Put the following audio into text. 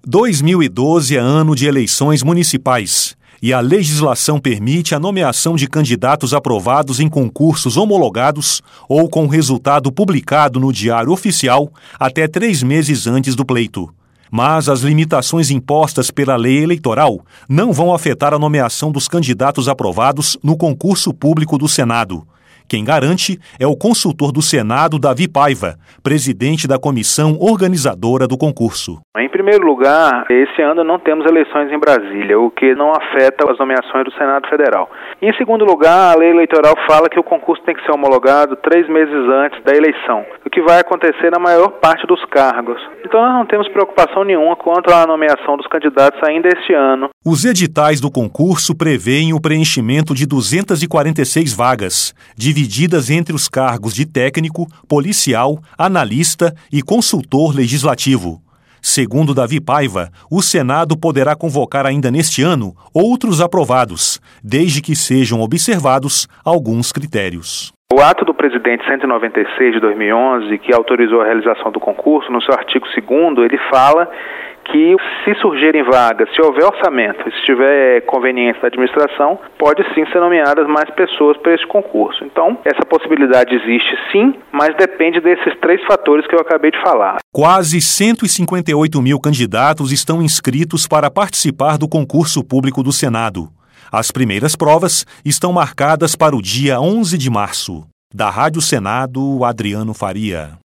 2012 é ano de eleições municipais e a legislação permite a nomeação de candidatos aprovados em concursos homologados ou com resultado publicado no Diário Oficial até 3 meses antes do pleito. Mas as limitações impostas pela lei eleitoral não vão afetar a nomeação dos candidatos aprovados no concurso público do Senado. Quem garante é o consultor do Senado, Davi Paiva, presidente da comissão organizadora do concurso. Em primeiro lugar, esse ano não temos eleições em Brasília, o que não afeta as nomeações do Senado Federal. Em segundo lugar, a lei eleitoral fala que o concurso tem que ser homologado 3 meses antes da eleição, o que vai acontecer na maior parte dos cargos. Então nós não temos preocupação nenhuma quanto à nomeação dos candidatos ainda este ano. Os editais do concurso prevêem o preenchimento de 246 vagas, divididas entre os cargos de técnico, policial, analista e consultor legislativo. Segundo Davi Paiva, o Senado poderá convocar ainda neste ano outros aprovados, desde que sejam observados alguns critérios. O ato do presidente 196 de 2011, que autorizou a realização do concurso, no seu artigo 2º, ele fala que se surgirem vagas, se houver orçamento, se tiver conveniência da administração, pode sim ser nomeadas mais pessoas para esse concurso. Então, essa possibilidade existe sim, mas depende desses 3 fatores que eu acabei de falar. Quase 158 mil candidatos estão inscritos para participar do concurso público do Senado. As primeiras provas estão marcadas para o dia 11 de março. Da Rádio Senado, Adriano Faria.